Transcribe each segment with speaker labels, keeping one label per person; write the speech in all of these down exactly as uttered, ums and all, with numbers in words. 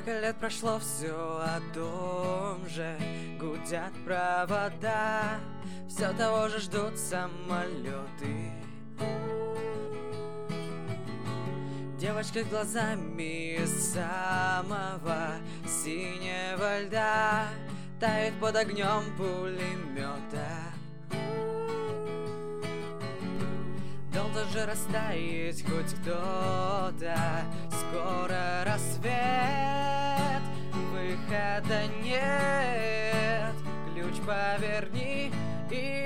Speaker 1: Сколько лет прошло, все о том же. Гудят провода, все того же ждут самолеты. Девочка глазами из самого синего льда тает под огнем пулемета. Должен же растаять хоть кто-то. Скоро рассвет, выхода нет. Ключ поверни и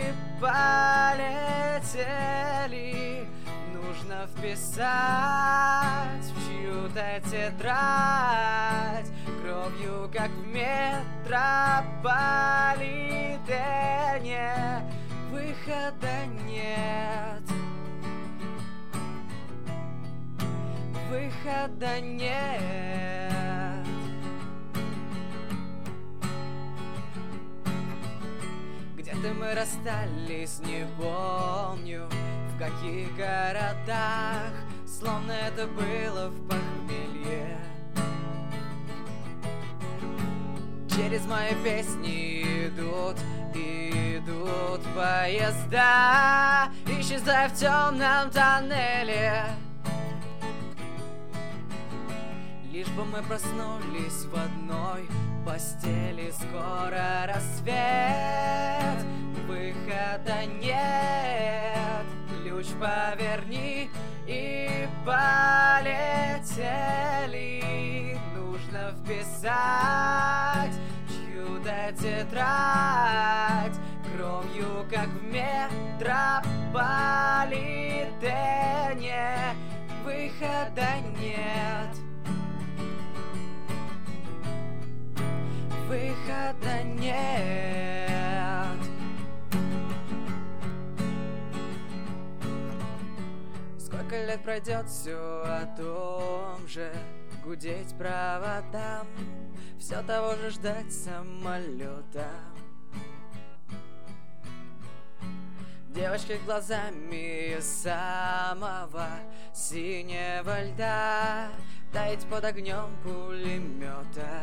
Speaker 1: полетели. Нужно вписать в чью-то тетрадь кровью, как в метрополитене. Выхода нет. Выхода нет. Где-то мы расстались, не помню в каких городах, словно это было в похмелье. Через мои песни идут, идут поезда, исчезая в темном тоннеле. Лишь бы мы проснулись в одной постели. Скоро рассвет, выхода нет. Ключ поверни и полетели. Нужно вписать в чью-то тетрадь кровью, как в метрополитене. Выхода нет. Выхода нет. Сколько лет пройдет, все о том же. Гудеть проводам, все того же ждать самолета. Девочка глазами из самого синего льда таять под огнем пулемета.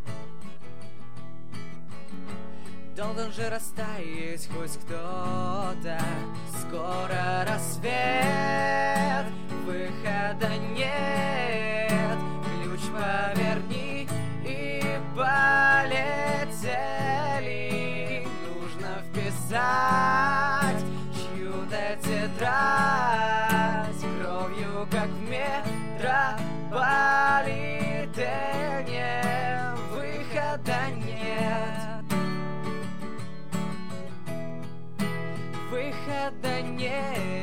Speaker 1: Должен же растаять хоть кто-то. Скоро рассвет, выхода нет. Ключ поверни и полетели. Нужно вписать чью-то тетрадь кровью, как в метрополитене. Выхода нет. Выхода нет.